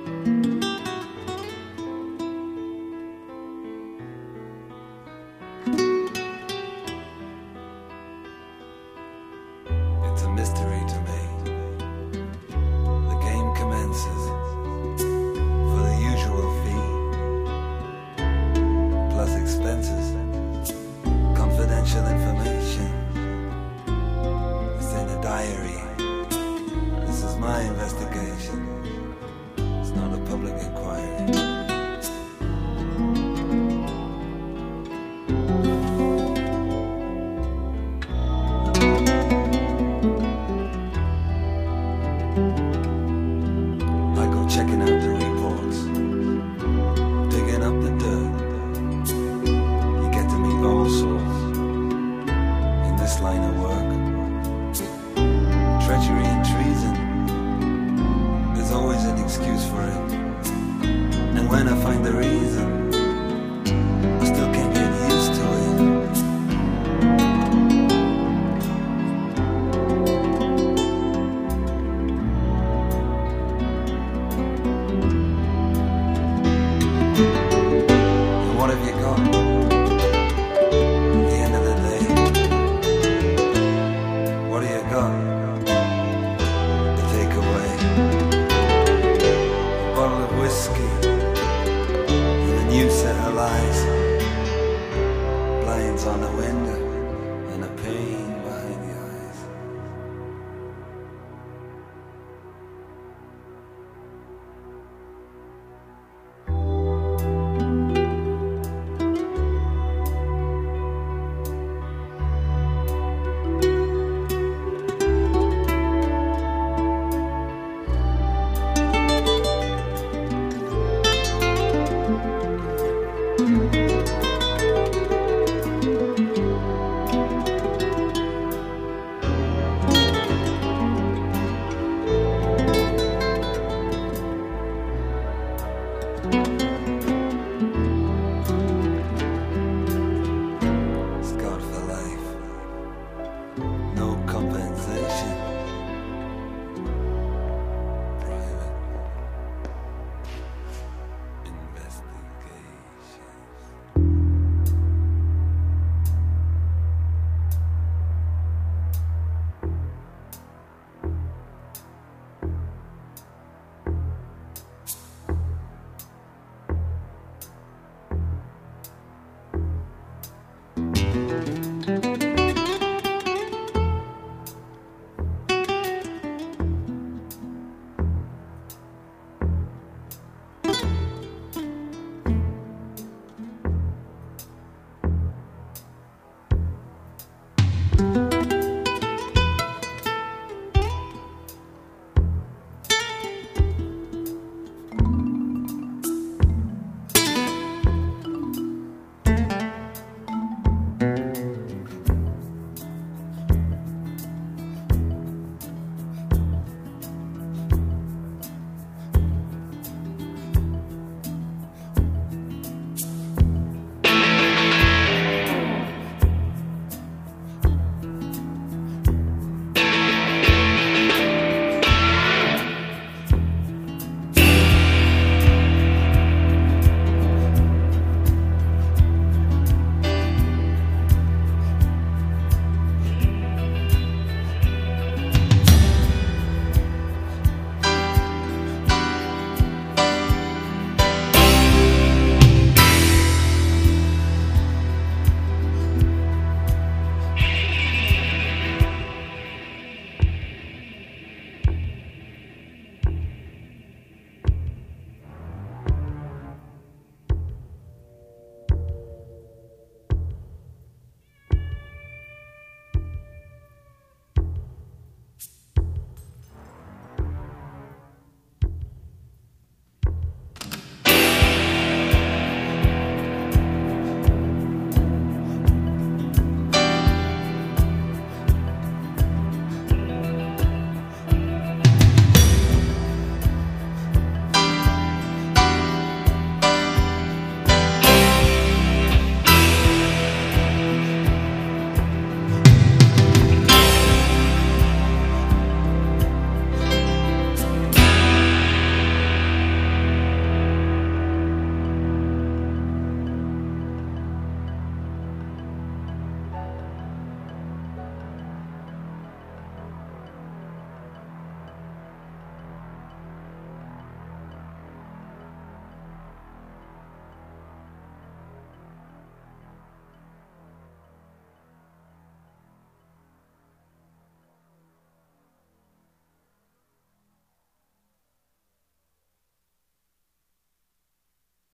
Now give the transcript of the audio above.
It's a mystery to me. The game commences for the usual fee, plus expenses, confidential information. It's in a diary. This is my investigation. It's not a public inquiry. I go checking out the reports, digging up the dirt. You get to meet all sorts in this line of work. Treachery and treason, there's always an excuse for it. And when I find the reason, I still can't get used to it. And what have you got?